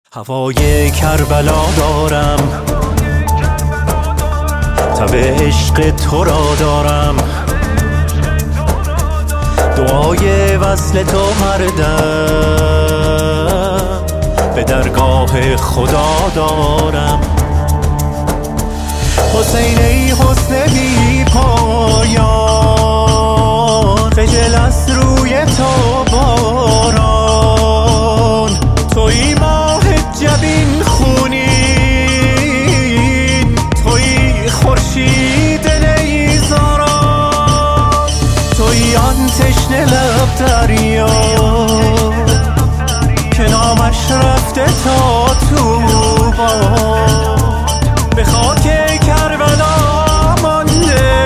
هوای کربلا دارم، تب عشق تو را دارم، دعای وصل تو هر دم به درگاه خدا دارم. حسین ای حسن بی پایان، خجل از روی تو باران، تویی ماه جبین خونین، تویی خورشید نیزاران، تویی آن تشنه لب دریا که نامش رفته تا طوبا، به خاک کربلا مانده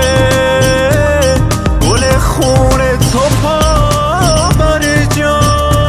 گل خون تو پا بر جا.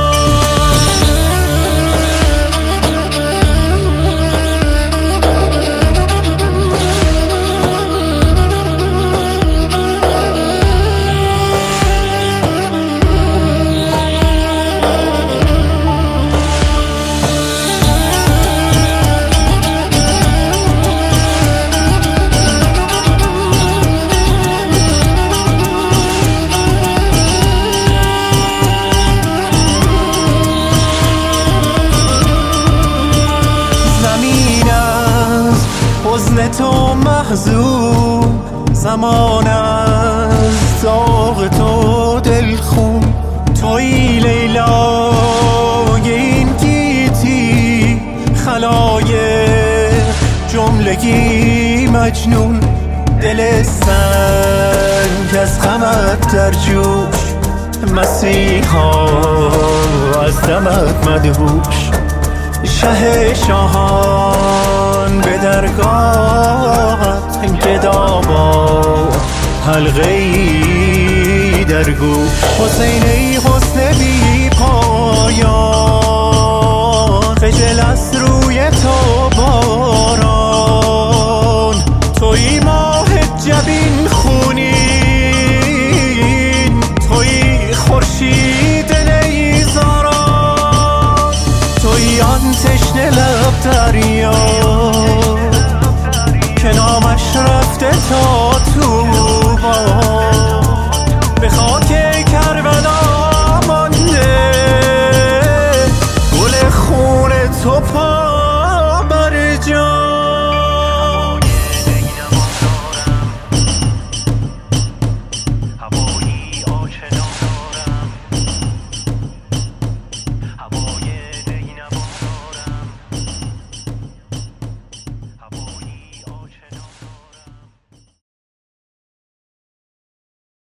حزن تو محزون، زمان از داغ تو دلخون، تویی لیلای این گیتی، خلایق جملگی مجنون، دل سنگ از غمت در جوش، مسیحا از دمت مدهوش، شه شاهان به درگاهت گدا با حلقه‌ای در گوش. حسین ای حسن بی پایان، خجل از روی تو باران، تویی ماه جبین خونین، تویی خورشید نیزاران، تویی آن تشنه لب دریا که نامش رفته تا طوبا.